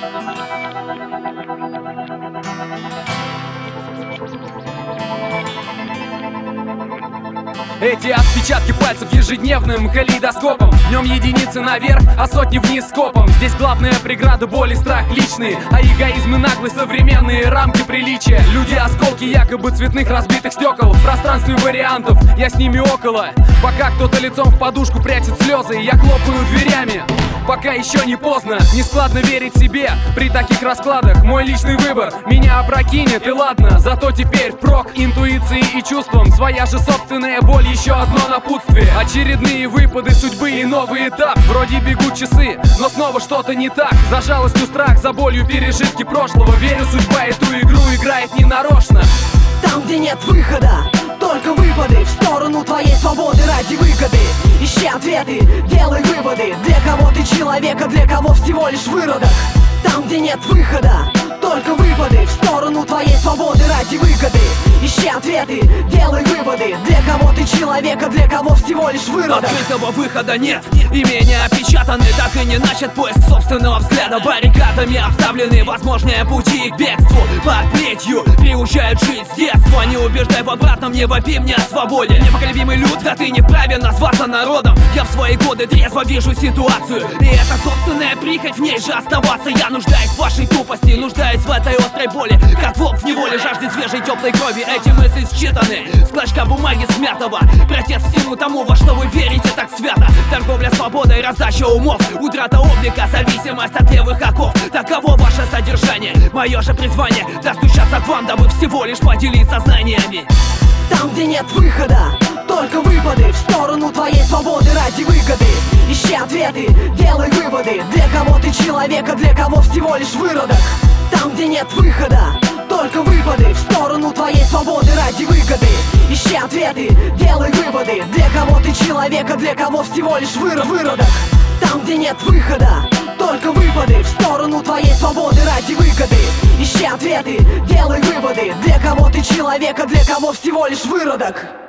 Эти отпечатки пальцев ежедневным калейдоскопом. В нем единицы наверх, а сотни вниз скопом. Здесь главная преграда боль и страх личные, а эгоизм и наглость современные рамки приличия. Люди осколки якобы цветных разбитых стекол. В пространстве вариантов, я с ними около. Пока кто-то лицом в подушку прячет слезы, я хлопаю дверями. Пока еще не поздно, не складно верить себе при таких раскладах. Мой личный выбор меня опрокинет, и ладно. Зато теперь впрок интуиции и чувствам. Своя же собственная боль, еще одно напутствие. Очередные выпады судьбы и новый этап. Вроде бегут часы, но снова что-то не так. За жалостью страх, за болью пережитки прошлого. Верю, судьба эту игру играет ненарочно. Там, где нет выхода, только выпады в сторону твоей свободы ради выгоды. Ищи ответы, делай выводы. Для кого ты человек, а для кого всего лишь выродок. Там, где нет выхода, только выпады в сторону твоей свободы ради выгоды. Ищи ответы, делай выводы. Для кого ты человек, а для кого всего лишь выродок. Открытого выхода нет, имения опечатаны. Так и не начат поиск собственного взгляда. Баррикадами обставлены возможные пути к бегству. Под плетью приучают жить с детства. Не убеждай в обратном, не вопи мне о свободе. Непоколебимый люд, да ты не вправе назваться народом. Я в свои годы трезво вижу ситуацию, и это собственная прихоть, в ней же оставаться. Я нуждаюсь в вашей тупости, нуждаюсь в этой острой боли. Как волк в неволе жаждет свежей теплой крови. Эти мысли считаны с клочка бумаги смятого. Протест всему тому, во что вы верите так свято. Торговля свободой, раздача умов, утрата облика, зависимость от левых оков. Таково ваше содержание, мое же призвание достучаться к вам, дабы всего лишь поделиться знаниями. Там, где нет выхода, только выпады в сторону твоей свободы ради выгоды. Ищи ответы, делай выводы. Для кого ты человек, а для кого всего лишь выродок. Там, где нет выхода, только выпады в сторону твоей свободы ради выгоды. Ищи ответы, делай выводы. Для кого ты человек, а для кого всего лишь выродок. Там, где нет выхода, только выпады в сторону твоей свободы ради выгоды. Ищи ответы, делай выводы. Для кого ты человек, а для кого всего лишь выродок.